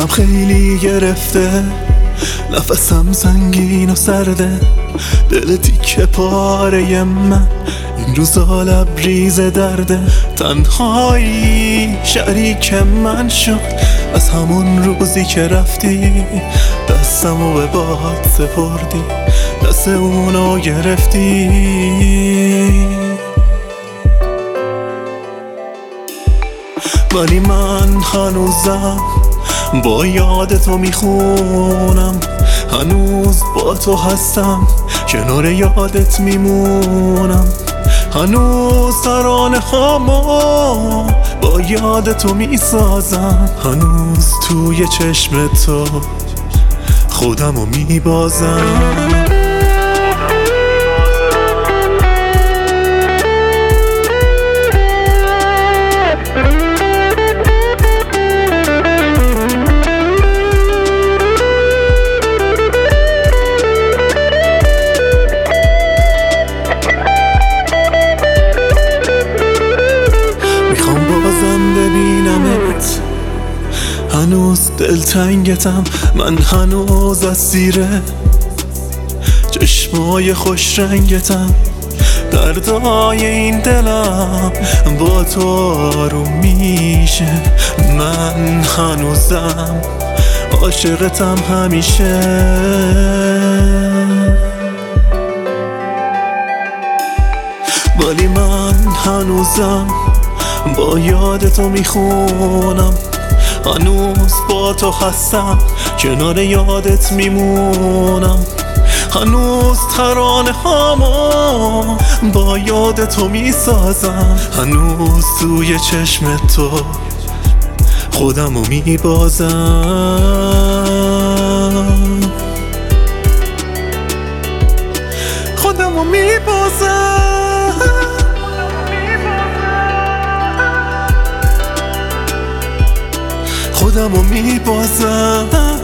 دلم خیلی گرفته، نفسم سنگین و سرده، دل تیکه پاره من این روزا لبریز درده. تنهایی شریک من شد از همون روزی که رفتی، دستمو به باد سپردی، دست اونو گرفتی. ولی من هنوزم با یاد تو میخونم، هنوز با تو هستم، کنار یادت میمونم. هنوز ترانه هامو با یاد تو میسازم، هنوز توی چشم تو خودمو میبازم. ببینمت، هنوز دلتنگتم، من هنوز اسیر چشمای خوش رنگتم. دردای این دلم با تو آروم میشه، من هنوزم عاشقتم همیشه. ولی من هنوزم با یاد تو میخونم، هنوز با تو هستم، کنار یادت میمونم. هنوز ترانه هامو با یاد تو میسازم، هنوز توی چشم تو خودمو میبازم، خودمو میبازم، خودمو میبازم.